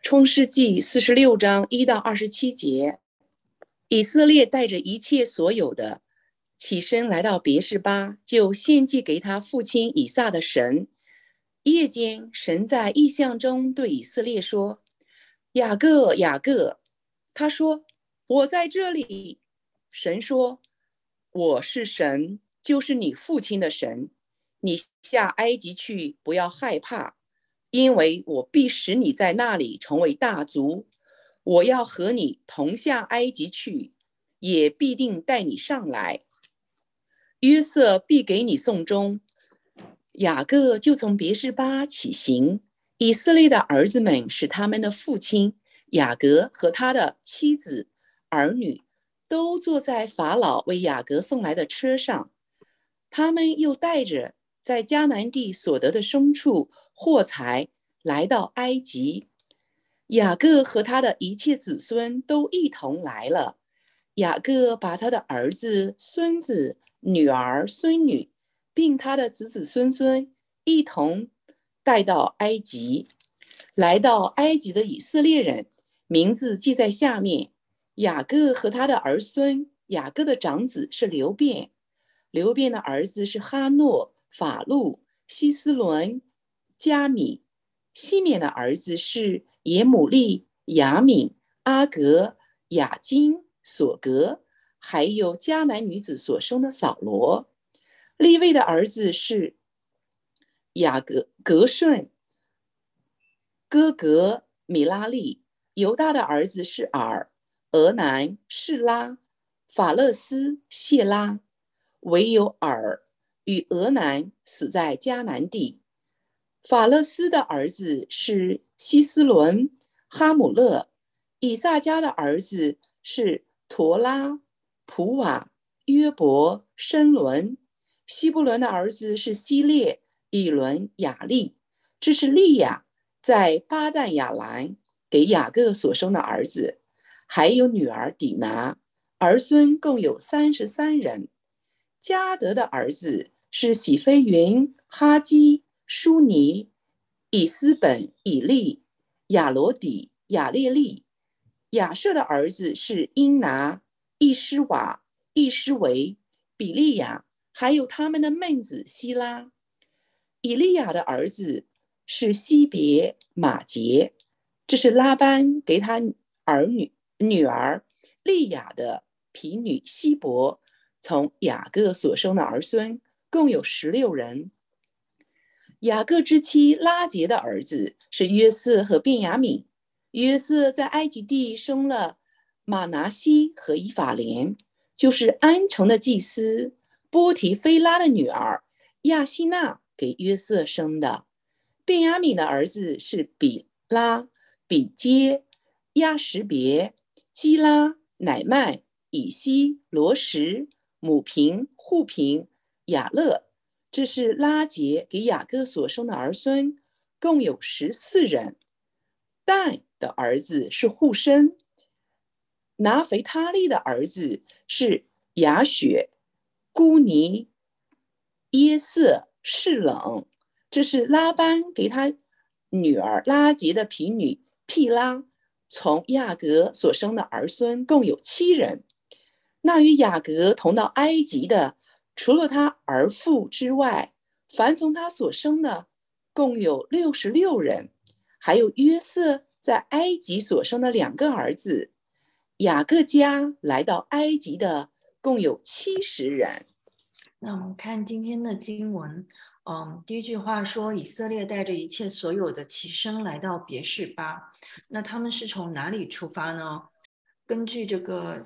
创世纪46章1到27节，以色列带着一切所有的，起身来到别是巴，就献祭给他父亲以撒的神。夜间，神在异象中对以色列说：雅各，雅各。他说：我在这里。神说：我是神，就是你父亲的神。你下埃及去，不要害怕，因为我必使你在那里成为大族。我要和你同下埃及去，也必定带你上来。约瑟必给你送终。雅各就从别是巴起行，以色列的儿子们使他们的父亲雅各和他的妻子、儿女都坐在法老为雅各送来的车上。他们又带着在迦南地所得的牲畜、货财来到埃及。雅各和他的一切子孙都一同来了。雅各把他的儿子、孙子、女儿、孙女，并他的子子孙孙一同带到埃及。来到埃及的以色列人，名字记在下面。雅各和他的儿孙，雅各的长子是流便，流便的儿子是哈诺、法路、希斯伦、加米。西缅的儿子是耶母利、雅敏、阿格、雅金、索格，还有迦南女子所生的扫罗。利未的儿子是雅各、格顺、哥格、米拉利。犹大的儿子是尔、俄南、示拉、法勒斯、谢拉。唯有尔与俄南死在迦南地。法勒斯的儿子是希斯伦、哈姆勒。以萨迦的儿子是陀拉、普瓦、约伯、申伦。希布伦的儿子是希列、以伦、雅利。这是利亚在巴旦亚兰给雅各所生的儿子，还有女儿底拿，儿孙共有33人。迦得的儿子是喜非云、哈基、舒尼、以斯本、以利、亚罗底、亚列利。亚舍的儿子是因拿、易施瓦、易施维、比利亚，还有他们的妹子希拉。以利亚的儿子是西别、马杰。这是拉班给他女儿利亚的婢女希伯从雅各所生的儿孙，共有16人。雅各之妻拉结的儿子是约瑟和便雅悯。约瑟在埃及地生了马拿西和以法莲，就是安城的祭司波提菲拉的女儿亚希娜给约瑟生的。便雅悯的儿子是比拉、比街、亚什别、基拉、乃曼、以西、罗什、母平、户平、雅勒。这是拉结给雅各所生的儿孙，共有14人。但的儿子是户申。拿腓他利的儿子是雅雪、姑尼、耶色、示冷。这是拉班给他女儿拉结的婢女毗拉从雅各所生的儿孙，共有7人。那与雅各同到埃及的，除了他儿妇之外，凡从他所生的，共有66人。还有约瑟在埃及所生的2个儿子。雅各家来到埃及的共有70人。 那我们看今天的经文，第一句话说以色列带着一切所有的起身来到别是巴。那他们是从哪里出发呢？根据这个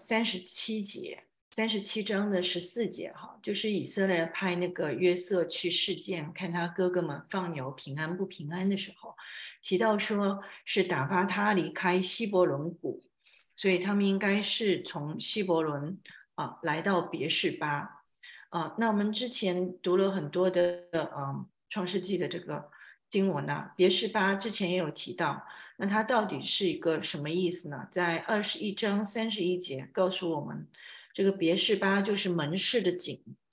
37章的14节哈，就是以色列派那个约瑟去示剑，看他哥哥们放牛平安不平安的时候，提到说是打发他离开希伯伦谷，所以他们应该是从希伯伦来到别是巴。那我们之前读了很多的创世纪的这个经文别是巴之前也有提到，那它到底是一个什么意思呢？在21章31节告诉我们，这个别是巴就是门室的井。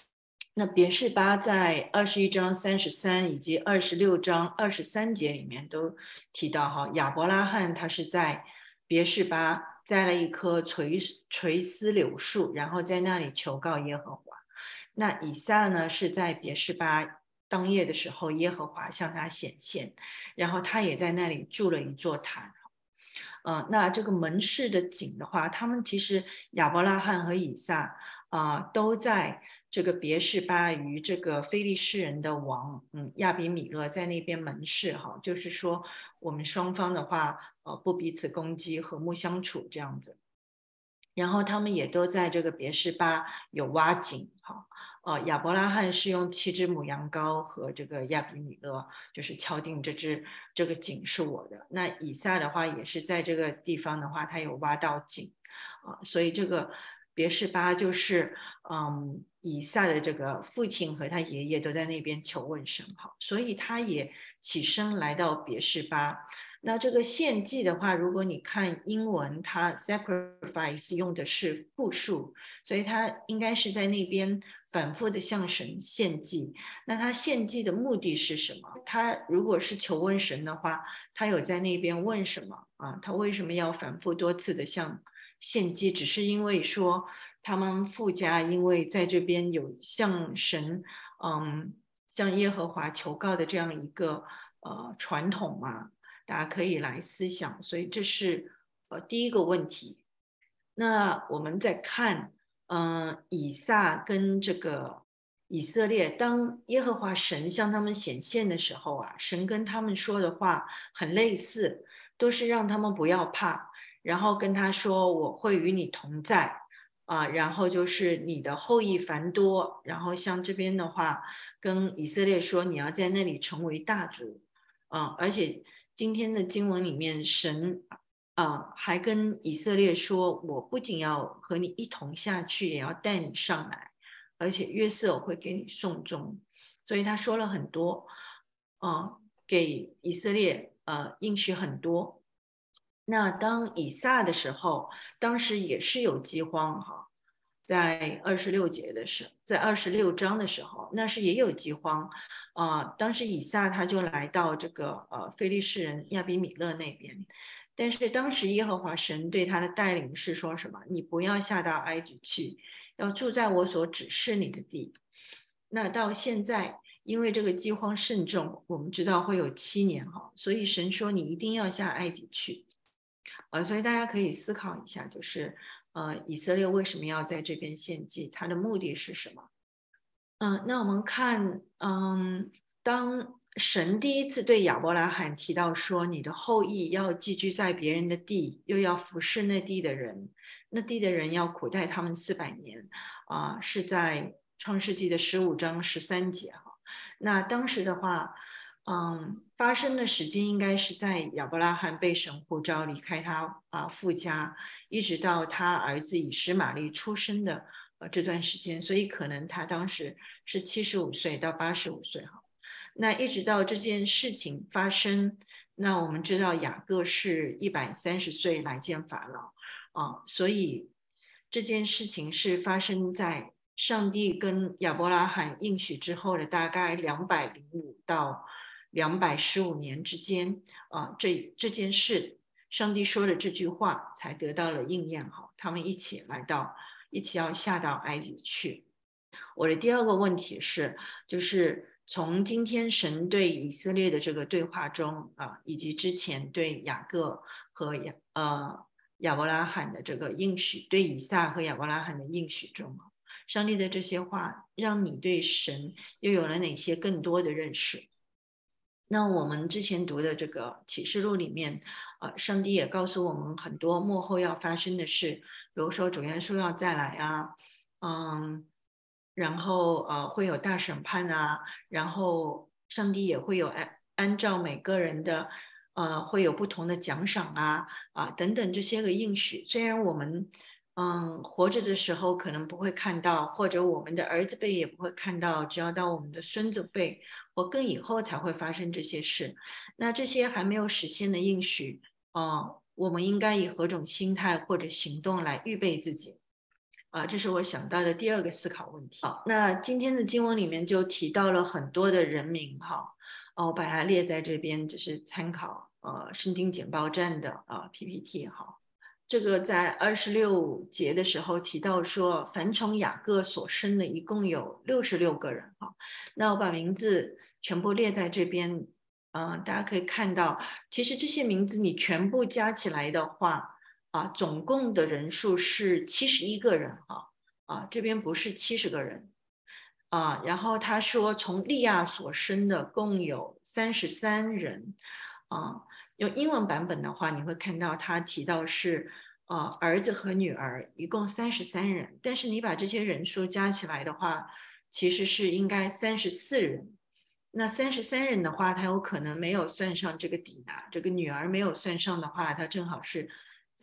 那别是巴在21章33以及26章23节里面都提到哈，亚伯拉罕他是在别是巴栽了一棵垂丝柳树，然后在那里求告耶和华。那以撒呢是在别是巴当夜的时候，耶和华向他显现，然后他也在那里筑了一座坛。那这个门市的井的话，他们其实亚伯拉罕和以撒都在这个别是巴与这个非利士人的王亚比米勒在那边门市哈，就是说我们双方的话不彼此攻击，和睦相处这样子。然后他们也都在这个别是巴有挖井哈。亚伯拉罕是用7只母羊羔和这个亚比米勒，就是敲定这个井是我的。那以撒的话也是在这个地方的话，他有挖到井所以这个别是巴就是以撒的这个父亲和他爷爷都在那边求问神哈，所以他也起身来到别是巴。那这个献祭的话，如果你看英文，它 sacrifice 用的是复数，所以它应该是在那边反复的向神献祭。那他献祭的目的是什么？他如果是求问神的话，他有在那边问什么啊？他为什么要反复多次的向献祭？只是因为说他们父家因为在这边有向神向耶和华求告的这样一个传统嘛？大家可以来思想，所以这是第一个问题。那我们再看，以撒跟这个以色列，当耶和华神向他们显现的时候啊，神跟他们说的话很类似，都是让他们不要怕，然后跟他说我会与你同在然后就是你的后裔繁多，然后像这边的话，跟以色列说你要在那里成为大族。而且今天的经文里面，神还跟以色列说，我不仅要和你一同下去，也要带你上来，而且约瑟会给你送终。所以他说了很多，给以色列应许很多。那当以撒的时候，当时也是有饥荒哈，在26节的时候，在26章的时候，那是也有饥荒当时以撒他就来到这个非利士人亚比米勒那边，但是当时耶和华神对他的带领是说什么？你不要下到埃及去，要住在我所指示你的地。那到现在，因为这个饥荒甚重，我们知道会有7年哈，所以神说你一定要下埃及去。所以大家可以思考一下，就是以色列为什么要在这边献祭？它的目的是什么？那我们看，当神第一次对亚伯拉罕提到说，你的后裔要寄居在别人的地，又要服侍那地的人，那地的人要苦待他们400年，是在创世纪的15章13节哈。那当时的话，发生的时间应该是在亚伯拉罕被神呼召离开他父家，一直到他儿子以实玛利出生的这段时间，所以可能他当时是75岁到85岁哈。那一直到这件事情发生，那我们知道雅各是130岁来见法老所以这件事情是发生在上帝跟亚伯拉罕应许之后的大概205到215年之间这件事，上帝说的这句话才得到了应验哈。他们一起要下到埃及去。我的第二个问题是，就是从今天神对以色列的这个对话中以及之前对雅各和亚伯拉罕的这个应许，对以撒和亚伯拉罕的应许中上帝的这些话让你对神又有了哪些更多的认识？那我们之前读的这个启示录里面，上帝也告诉我们很多幕后要发生的事，比如说主耶稣要再来然后会有大审判然后上帝也会有按照每个人的会有不同的奖赏等等这些个应许。虽然我们活着的时候可能不会看到，或者我们的儿子辈也不会看到，只要到我们的孙子辈或更以后才会发生这些事。那这些还没有实现的应许我们应该以何种心态或者行动来预备自己？ 这是我想到的第二个思考问题。好，那今天的经文里面就提到了很多的人名哈，我把它列在这边，就是参考圣经简报站的PPT 哈。这个在26节的时候提到说，凡从雅各所生的一共有66个人哈。那我把名字全部列在这边，大家可以看到，其实这些名字你全部加起来的话，总共的人数是71个人这边不是70个人然后他说从利亚所生的共有33人用英文版本的话，你会看到他提到是儿子和女儿一共33人，但是你把这些人数加起来的话，其实是应该34人。那33人的话，他有可能没有算上这个底拿，这个女儿没有算上的话，他正好是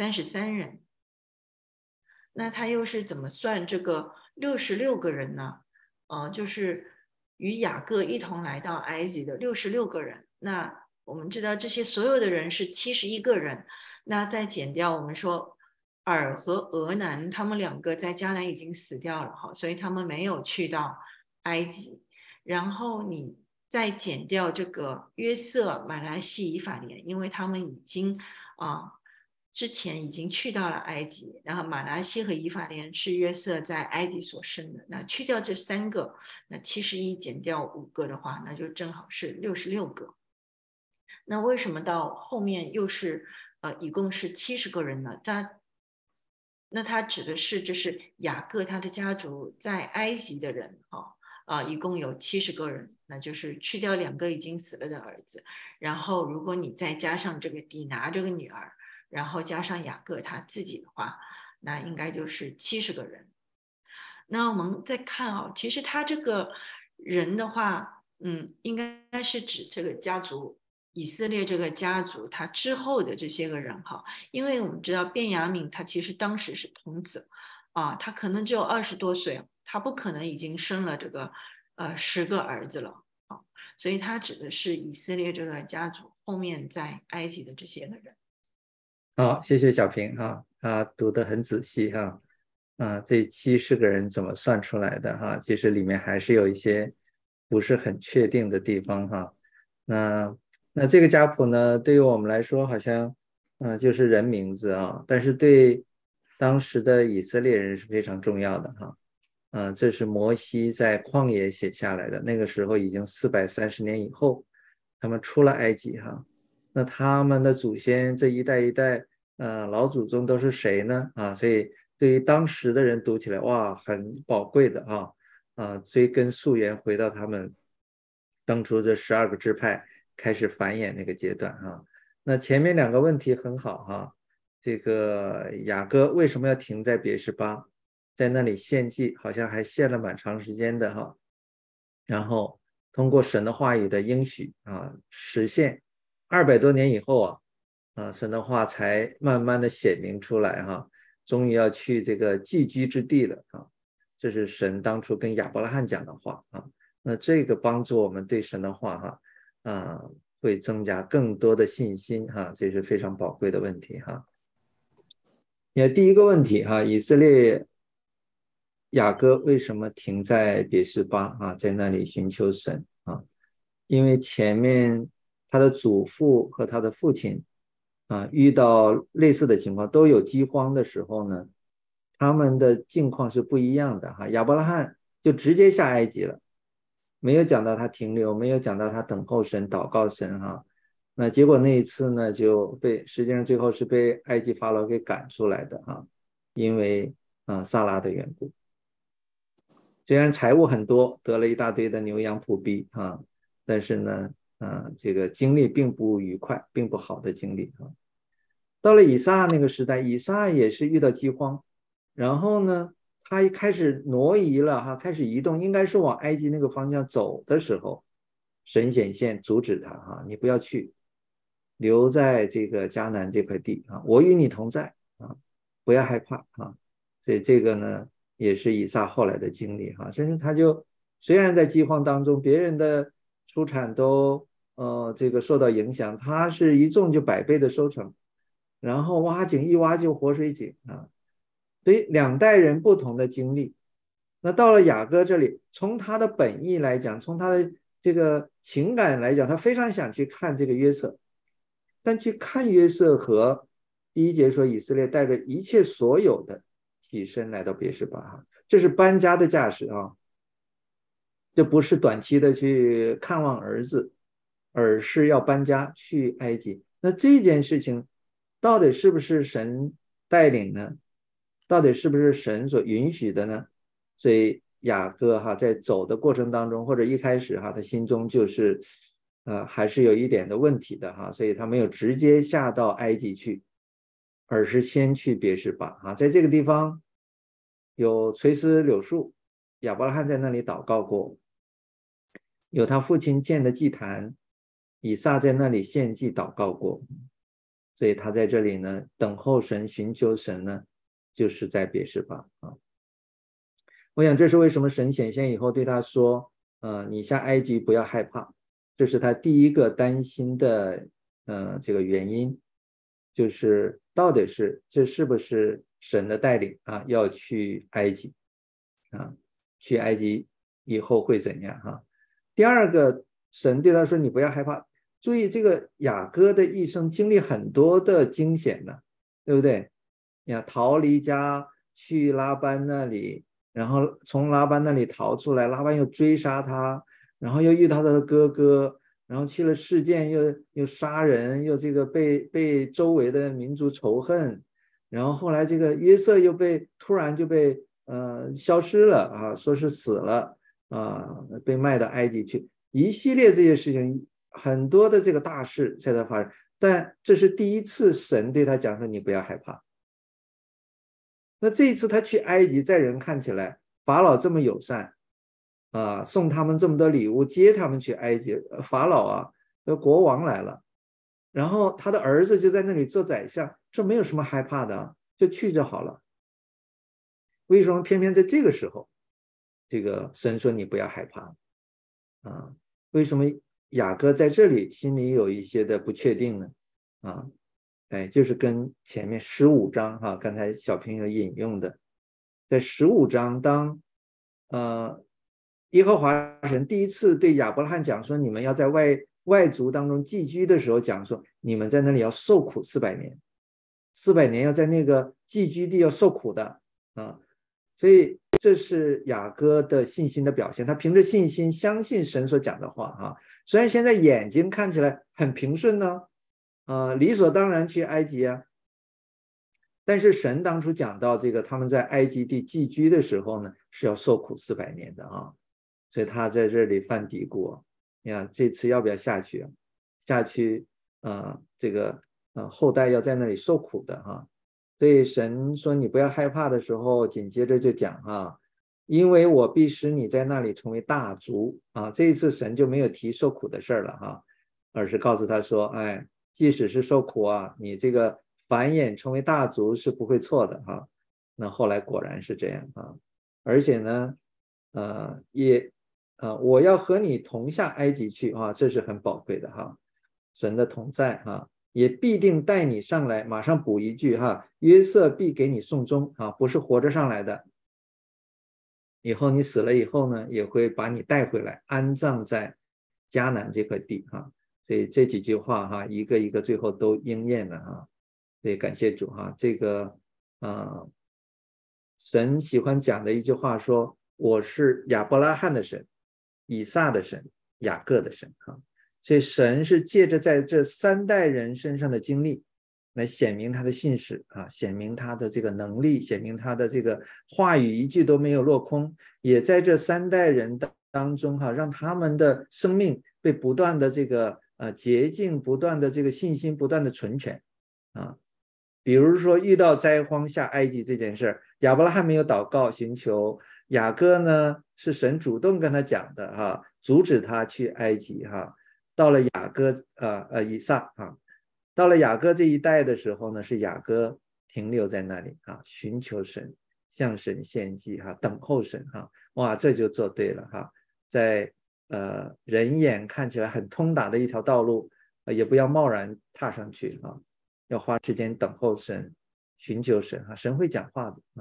33人。那他又是怎么算这个66个人呢？就是与雅各一同来到埃及的66个人。那我们知道这些所有的人是71个人，那再减掉我们说尔和俄南，他们两个在迦南已经死掉了哈，所以他们没有去到埃及。然后你再减掉这个约瑟、马来西以法莲，因为他们已经之前已经去到了埃及，然后马拿西和以法莲是约瑟在埃及所生的。那去掉这3个，那71减掉5个的话，那就正好是66个。那为什么到后面又是一共是70个人呢？那他指的是就是雅各他的家族在埃及的人一共有70个人，那就是去掉2个已经死了的儿子，然后如果你再加上这个底拿这个女儿，然后加上雅各他自己的话，那应该就是70个人。那我们再看其实他这个人的话，应该是指这个家族，以色列这个家族他之后的这些个人因为我们知道便雅悯他其实当时是童子他可能只有20多岁，他不可能已经生了这个10个儿子了所以他指的是以色列这个家族后面在埃及的这些个人。 好，谢谢小平读得很仔细这70个人怎么算出来的其实里面还是有一些不是很确定的地方那这个家谱呢，对于我们来说好像就是人名字但是对当时的以色列人是非常重要的这是摩西在旷野写下来的，那个时候已经430年以后，他们出了埃及那他们的祖先这一代一代老祖宗都是谁呢所以对于当时的人读起来哇很宝贵的追根溯源回到他们当初这12个支派开始繁衍那个阶段那前面2个问题很好这个雅各为什么要停在别是巴，在那里献祭，好像还献了蛮长时间的然后通过神的话语的应许实现200多年以后神的话才慢慢的显明出来终于要去这个寄居之地了这是神当初跟亚伯拉罕讲的话那这个帮助我们对神的话会增加更多的信心这是非常宝贵的问题也第一个问题以色列雅各为什么停在别是巴在那里寻求神因为前面他的祖父和他的父亲遇到类似的情况，都有饥荒的时候呢，他们的境况是不一样的亚伯拉罕就直接下埃及了，没有讲到他停留，没有讲到他等候神祷告神那结果那一次呢就实际上最后是被埃及法老给赶出来的因为撒拉的缘故，虽然财物很多，得了一大堆的牛羊仆婢但是呢这个经历并不愉快，并不好的经历到了以撒那个时代，以撒也是遇到饥荒，然后呢他一开始挪移了开始移动，应该是往埃及那个方向走的时候，神显现阻止他你不要去，留在这个迦南这块地我与你同在不要害怕所以这个呢也是以撒后来的经历甚至他就虽然在饥荒当中，别人的出产都这个受到影响，他是一种就100倍的收成，然后挖井一挖就活水井所以两代人不同的经历。那到了雅各这里，从他的本意来讲，从他的这个情感来讲，他非常想去看这个约瑟，但去看约瑟和第一节说以色列带着一切所有的起身来到别是巴，这是搬家的架势啊，这不是短期的去看望儿子，而是要搬家去埃及。那这件事情到底是不是神带领呢？到底是不是神所允许的呢？所以雅各在走的过程当中，或者一开始他心中就是还是有一点的问题的所以他没有直接下到埃及去，而是先去别是巴在这个地方有垂丝柳树，亚伯拉罕在那里祷告过，有他父亲建的祭坛，以撒在那里献祭祷告过，所以他在这里呢等候神，寻求神呢，就是在别是巴我想这是为什么神显现以后对他说你下埃及不要害怕，这是他第一个担心的这个原因，就是到底这是不是神的带领要去埃及去埃及以后会怎样第二个，神对他说你不要害怕。注意这个雅各的一生经历很多的惊险呢，对不对？逃离家去拉班那里，然后从拉班那里逃出来，拉班又追杀他，然后又遇到他的哥哥，然后去了事件又杀人，又这个被周围的民族仇恨，然后后来这个约瑟又突然就被消失了说是死了被卖到埃及去，一系列这些事情，很多的这个大事在他发生，但这是第一次神对他讲说你不要害怕。那这一次他去埃及，在人看起来法老这么友善送他们这么多礼物，接他们去埃及，法老国王来了，然后他的儿子就在那里做宰相，这没有什么害怕的就去就好了。为什么偏偏在这个时候这个神说你不要害怕为什么雅各在这里心里有一些的不确定呢就是跟前面15章刚才小平有引用的，在15章当耶和华神第一次对亚伯拉罕讲说你们要在外族当中寄居的时候，讲说你们在那里要受苦400年，400年要在那个寄居地要受苦的所以这是雅各的信心的表现，他凭着信心相信神所讲的话虽然现在眼睛看起来很平顺呢理所当然去埃及但是神当初讲到这个他们在埃及地寄居的时候呢，是要受苦400年的所以他在这里犯嘀咕你看这次要不要下去下去这个后代要在那里受苦的所以神说你不要害怕的时候，紧接着就讲因为我必使你在那里成为大族这一次神就没有提受苦的事了而是告诉他说即使是受苦你这个繁衍成为大族是不会错的那后来果然是这样而且呢我要和你同下埃及去这是很宝贵的神的同在也必定带你上来。马上补一句约瑟必给你送终不是活着上来的，以后你死了以后呢，也会把你带回来安葬在迦南这块地所以这几句话一个一个最后都应验了所以感谢主这个神喜欢讲的一句话说我是亚伯拉罕的神，以撒的神，雅各的神所以神是借着在这3代人身上的经历来显明他的信实显明他的这个能力，显明他的这个话语一句都没有落空，也在这3代人当中让他们的生命被不断的这个洁净，不断的这个信心不断的存全比如说遇到灾荒下埃及这件事，亚伯拉罕没有祷告寻求，雅各呢是神主动跟他讲的阻止他去埃及到了雅各以撒到了雅各这一代的时候呢，是雅各停留在那里寻求神，向神献祭等候神哇，这就做对了在人眼看起来很通达的一条道路也不要贸然踏上去要花时间等候神，寻求神神会讲话的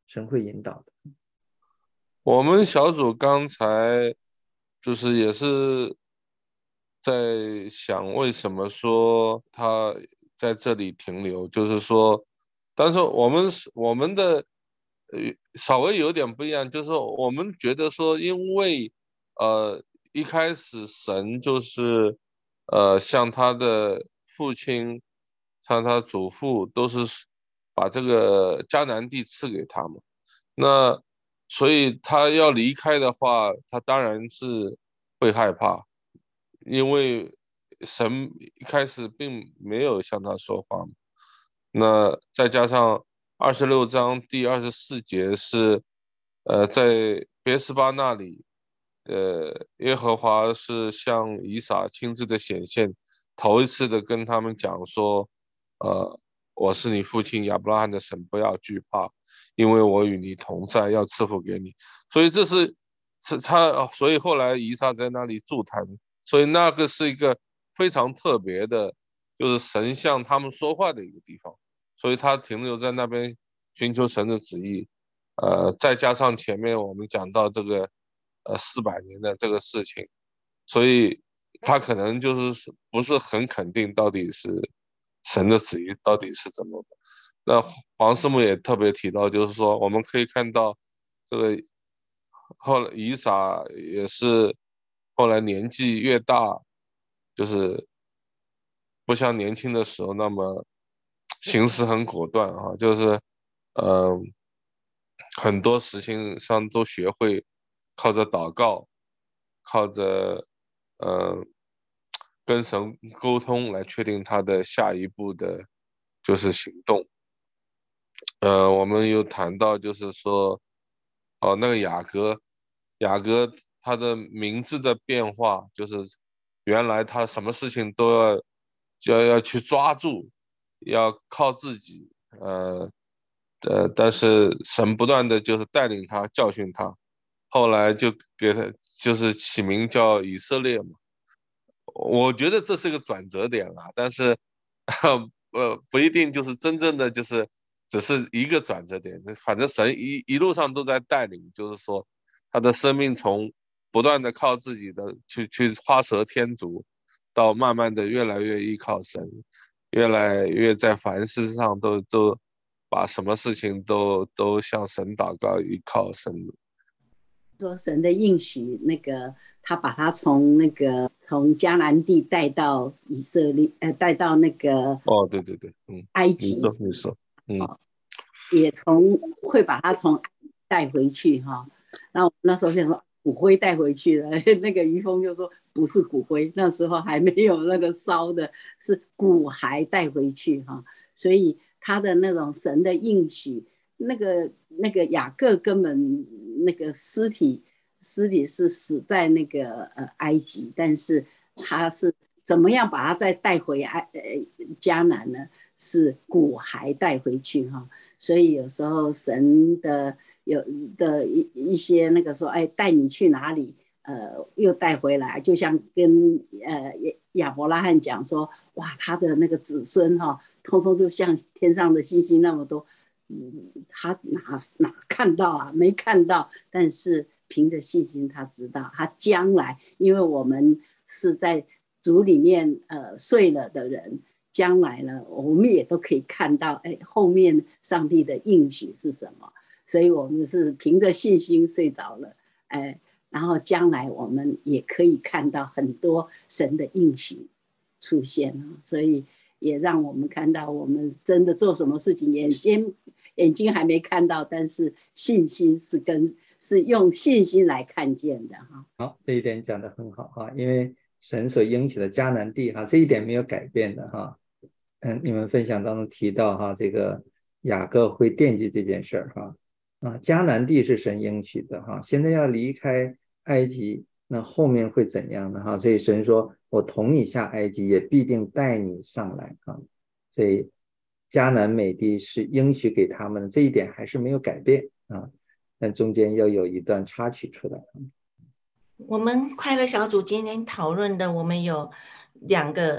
神会引导的。 我们小组刚才就是也是在想，为什么说他在这里停留，就是说，但是我们的稍微有点不一样，就是说我们觉得说，因为一开始神就是像他的父亲，像他祖父都是把这个迦南地赐给他们。那所以他要离开的话，他当然是会害怕，因为神一开始并没有向他说话嘛。那再加上26章第24节是，在别是巴那里，耶和华是向以撒亲自的显现，头一次的跟他们讲说，我是你父亲亚伯拉罕的神，不要惧怕。因为我与你同在，要赐福给你。所以这是他，所以后来以撒在那里筑坛，所以那个是一个非常特别的，就是神向他们说话的一个地方。所以他停留在那边寻求神的旨意。再加上前面我们讲到这个400年的这个事情，所以他可能就是不是很肯定到底是神的旨意到底是怎么的。那黄师母也特别提到，就是说我们可以看到这个后来以撒也是后来年纪越大，就是不像年轻的时候那么行事很果断啊，就是呃很多事情上都学会靠着祷告，靠着呃跟神沟通来确定他的下一步的就是行动。我们有谈到，就是说，哦，那个雅各他的名字的变化，就是原来他什么事情都要去抓住，要靠自己，但是神不断的就是带领他，教训他，后来就给他就是起名叫以色列嘛。我觉得这是个转折点了，但是，不一定就是真正的就是只是一个转折点，反正神一路上都在带领，就是说他的生命从不断的靠自己的去花蛇添足，到慢慢的越来越依靠神，越来越在凡事上都把什么事情都向神祷告，依靠神。 说神的应许，那个他把他从迦南地带到以色列，带到那个对对对， 埃及， 你说， 也会把他从带回去哈。然后那时候想说骨灰带回去了，那个于峰就说不是骨灰，那时候还没有那个烧的，是骨骸带回去哈。所以他的那种神的应许。那个雅各根本那个尸体是死在那个埃及，但是他是怎么样把他再带回迦南呢？是骨骸带回去哈。所以有时候神的一些那个说，哎，带你去哪里？又带回来，就像跟亚伯拉罕讲说，哇，他的那个子孙哈，通通就像天上的星星那么多。他哪看到啊？没看到，但是凭着信心，他知道他将来，因为我们是在主里面睡了的人，将来呢，我们也都可以看到，哎，后面上帝的应许是什么？所以我们是凭着信心睡着了，然后将来我们也可以看到很多神的应许出现，所以也让我们看到，我们真的做什么事情，眼睛还没看到，但是信心是用信心来看见的哈。 好，这一点讲得很好哈，因为神所应许的迦南地哈，这一点没有改变的哈。你们分享当中提到哈，这个雅各会惦记这件事儿哈。迦南地是神应许的哈，现在要离开埃及，那后面会怎样呢哈？所以神说，我同你下埃及，也必定带你上来哈。所以迦南美地是应许给他们的，这一点还是没有改变啊。但中间要有一段插曲出来。 我们快乐小组今天讨论的，我们有2个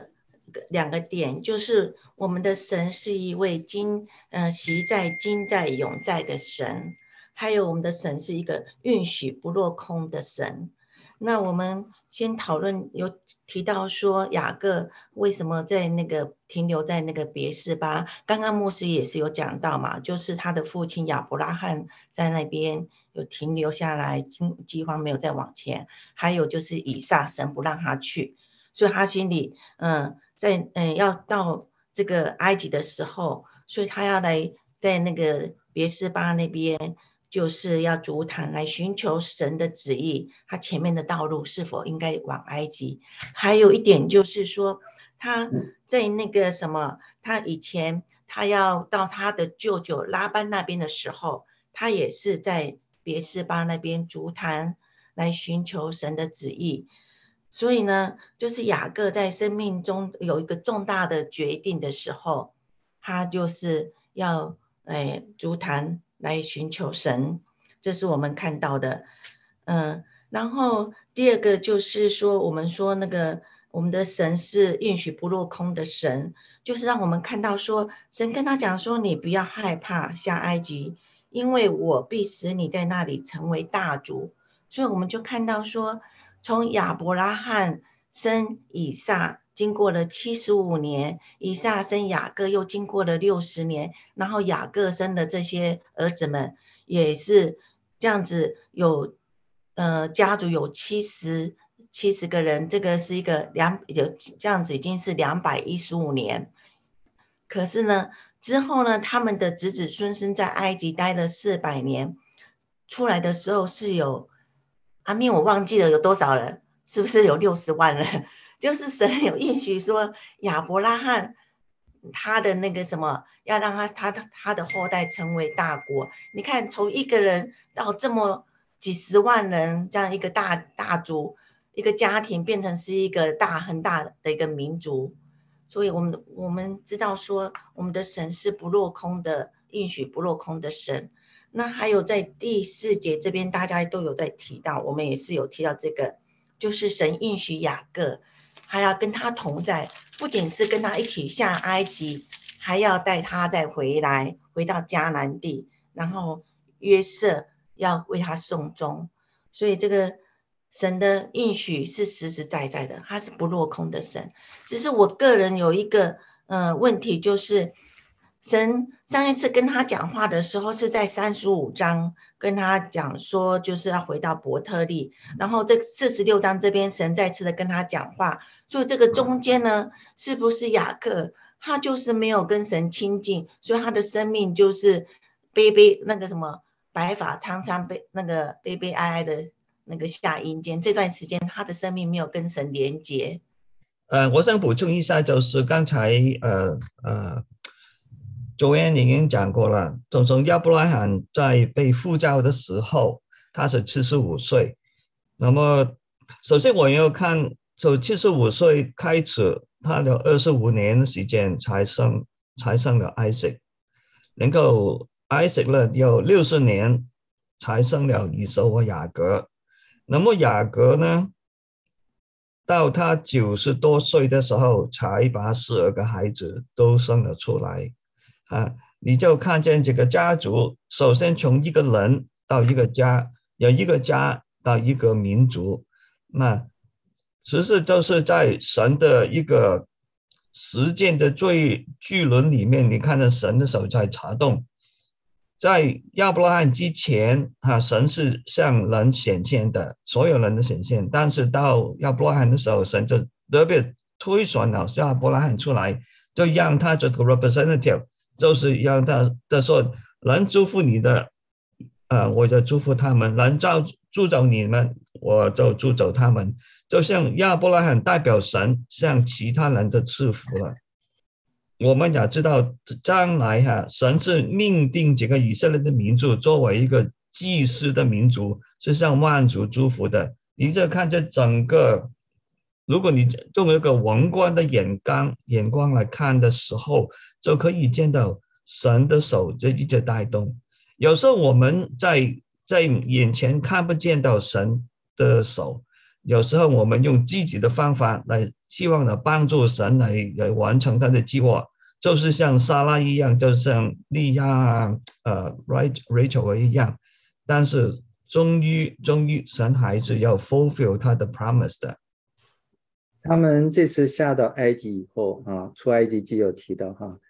两个点，就是我们的神是一位习在、今在、永在的神，还有我们的神是一个允许不落空的神。那我们先讨论，有提到说雅各为什么在那个停留在那个别是巴，刚刚牧师也是有讲到嘛，就是他的父亲亚伯拉罕在那边有停留下来，饥荒没有再往前，还有就是以撒神不让他去，所以他心里要到这个埃及的时候，所以他要来在那个别是巴那边，就是要筑坛来寻求神的旨意，他前面的道路是否应该往埃及。还有一点就是说，他在那个什么，他以前他要到他的舅舅拉班那边的时候，他也是在别是巴那边筑坛来寻求神的旨意。所以呢，就是雅各在生命中有一个重大的决定的时候，他就是要筑坛来寻求神，这是我们看到的。然后第二个就是说，我们说那个我们的神是应许不落空的神，就是让我们看到说，神跟他讲说，你不要害怕下埃及，因为我必使你在那里成为大族。所以我们就看到说，从亚伯拉罕生以撒经过了75年，以撒生雅各又经过了60年，然后雅各生的这些儿子们也是这样子，有家族有70个人，这个是一个这样子已经是215年。可是呢，之后呢，他们的子子孙孙在埃及待了400年，出来的时候是有阿面我忘记了有多少人，是不是有60万人？就是神有应许说亚伯拉罕他的那个什么，要让他的后代成为大国。你看，从一个人到这么几十万人这样一个大族，一个家庭变成是一个很大的一个民族。所以我们知道说，我们的神是不落空的，应许不落空的神。那还有在第4节这边，大家都有在提到，我们也是有提到这个，就是神应许雅各，还要跟他同在，不仅是跟他一起下埃及，还要带他再回到迦南地，然后约瑟要为他送终。所以这个神的应许是实实在在的，他是不落空的神。只是我个人有一个问题，就是神上一次跟他讲话的时候是在35章跟他讲说，就是要回到伯特利，然后这46章这边神再次的跟他讲话，所以这个中间呢，是不是雅各他就是没有跟神亲近，所以他的生命就是那个什么白发苍苍悲悲哀哀的那个下阴间，这段时间他的生命没有跟神连结。 我想补充一下，就是刚才Joanne 已经讲过了，从亚伯拉罕在被呼召的时候，他是75岁。那么，首先我要看，从75岁开始，他的25年的时间才生了 Isaac， 然后 Isaac 呢有60年才生了以扫和雅各。那么雅各呢，到他90多岁的时候，才把12个孩子都生了出来。你就看见这个家族，首先从一个人到一个家，由一个家到一个民族，那其实就是在神的一个时间的巨轮里面，你看到神的手在查动。在亚伯拉罕之前，神是向人显现的，所有人的显现，但是到亚伯拉罕的时候，神就特别推选了亚伯拉罕出来，就让他做个 representative， 就是让他说，人祝福你的，我就祝福他们；人诅咒你们，我就诅咒他们。就像亚伯拉罕代表神向其他人的赐福了。我们也知道，将来神是命定这个以色列的民族作为一个祭司的民族，是向万族祝福的。你就看这整个，如果你用一个宏观的眼光来看的时候，就可以见到神的手就一直带动。有时候我们在眼前看不见到神的手，有时候我们用自己的方法来希望的帮助神来完成他的计划，就是像撒拉一样，就像利亚Rachel 一样，但是终于神还是要 fulfill 他的 promise 的。 他们这次下到埃及以后啊，出埃及记有提到哈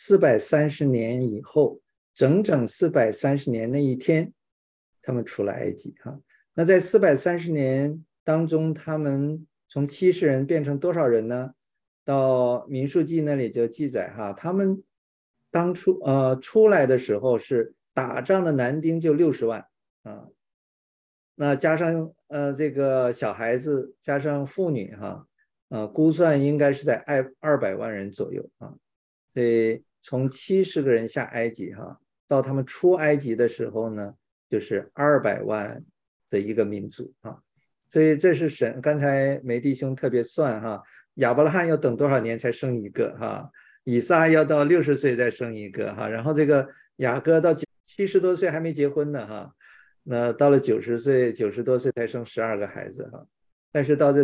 ，430年以后，整整430年那一天，他们出了埃及哈。那在430年当中，他们从70人变成多少人呢？到民数记那里就记载哈，他们当初出来的时候是打仗的男丁就60万啊，那加上这个小孩子加上妇女哈。估算应该是在200万人左右啊，所以从70个人下埃及哈，到他们出埃及的时候呢，就是200万的一个民族啊，所以这是神刚才梅弟兄特别算哈，亚伯拉罕要等多少年才生一个哈，以撒要到60岁再生一个哈，然后这个雅各到70多岁还没结婚呢哈，那到了90岁90多岁才生12个孩子哈。但是到这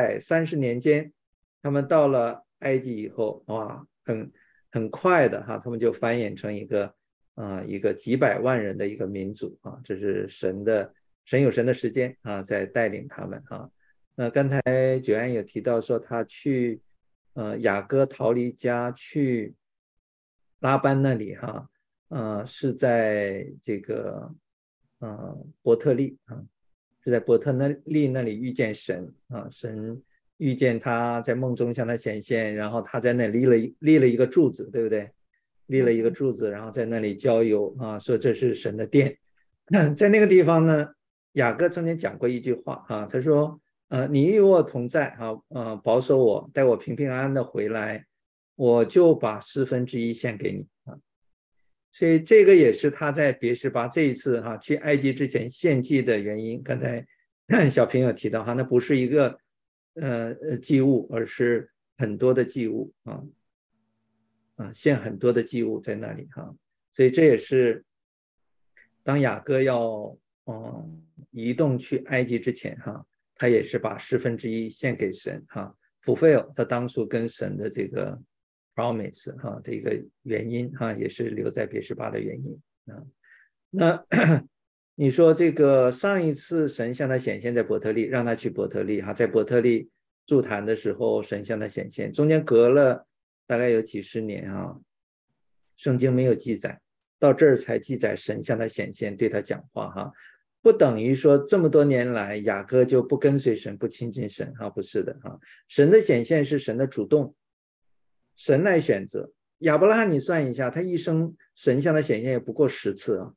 430年间，他们到了埃及以后，哇，很快的哈，他们就繁衍成一个几百万人的一个民族啊，这是神有神的时间啊，在带领他们啊。那刚才久安有提到说，他去雅各逃离家去拉班那里哈，是在这个伯特利啊。是在伯特利那里遇见神啊，神遇见他在梦中向他显现，然后他在那立了一个柱子，对不对？立了一个柱子，然后在那里浇油啊，说这是神的殿。在那个地方呢，雅各曾经讲过一句话啊，他说你与我同在啊，保守我，带我平平安安的回来，我就把1/4献给你啊。所以这个也是他在别是巴这一次去埃及之前献祭的原因。刚才小平有提到那不是一个祭物，而是很多的祭物献很多的祭物在那里所以这也是当雅各要移动去埃及之前他也是把1/4献给神fulfill 他当初跟神的这个promise 的一个原因也是留在别是巴的原因那你说这个上一次神向他显现在伯特利，让他去伯特利在伯特利筑坛的时候神向他显现，中间隔了大概有几十年圣经没有记载，到这儿才记载神向他显现对他讲话不等于说这么多年来雅各就不跟随神不亲近神不是的神的显现是神的主动，神来选择。亚伯拉罕你算一下，他一生神向他显现也不过10次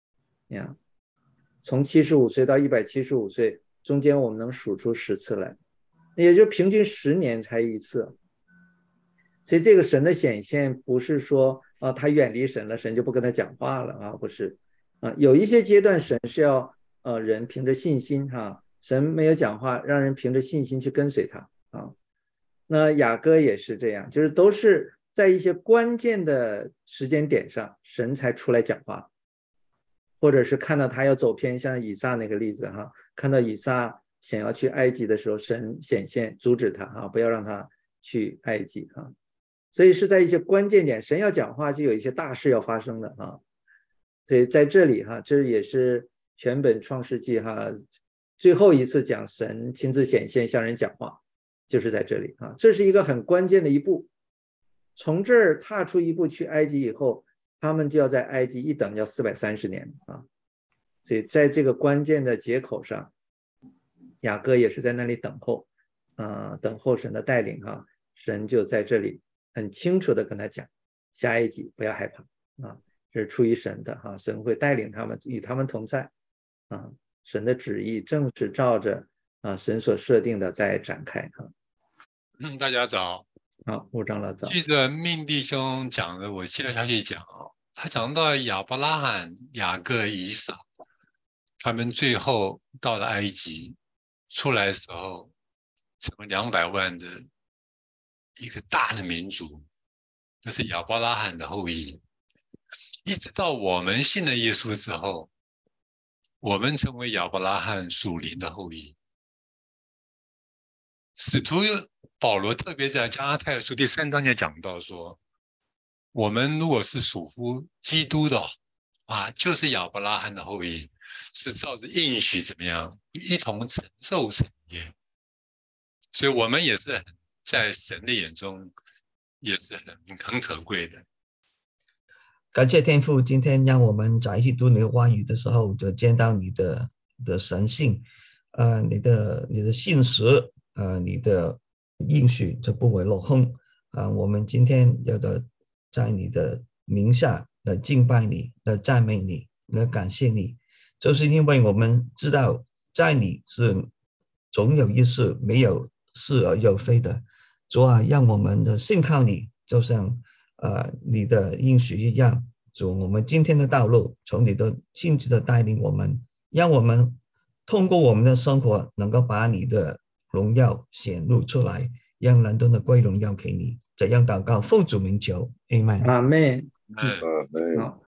从75岁到175岁中间我们能数出10次来，也就平均10年才一次。所以这个神的显现不是说他远离神了，神就不跟他讲话了不是有一些阶段神是要人凭着信心神没有讲话，让人凭着信心去跟随他那雅各也是这样，就是都是在一些关键的时间点上神才出来讲话，或者是看到他要走偏，像以撒那个例子看到以撒想要去埃及的时候，神显现阻止他不要让他去埃及所以是在一些关键点神要讲话，就有一些大事要发生的所以在这里这也是全本创世纪最后一次讲神亲自显现向人讲话，就是在这里这是一个很关键的一步。从这儿踏出一步去埃及以后，他们就要在埃及一等要430年所以在这个关键的节口上，雅各也是在那里等候等候神的带领神就在这里很清楚的跟他讲，下埃及不要害怕这是出于神的神会带领他们，与他们同在神的旨意正是照着神所设定的在展开大家早。 牧长老早。 记着命弟兄讲的，我接着下去讲他讲到亚伯拉罕、雅各、以撒，他们最后到了埃及，出来的时候成了200万的一个大的民族，这是亚伯拉罕的后裔。一直到我们信了耶稣之后，我们成为亚伯拉罕属灵的后裔。 使徒保罗特别在加拉太书第3章节讲到说，我们如果是属乎基督的就是亚伯拉罕的后裔，是照着应许怎么样一同承受产业，所以我们也是在神的眼中也是很可贵的。 感谢天父，今天让我们在一起读你的话语的时候，就见到你的神性，你的信实，你的应许就不为落空。我们今天要的在你的名下来敬拜你，来赞美你，来感谢你，就是因为我们知道在你是总有一事，没有是而又非的。主啊，让我们的信靠你，就像你的应许一样。主，我们今天的道路从你的亲自的带领我们，让我们通过我们的生活能够把你的荣耀显露出来，让人都能归荣耀给你。这样祷告，奉主名求 ，Amen。 阿们。好。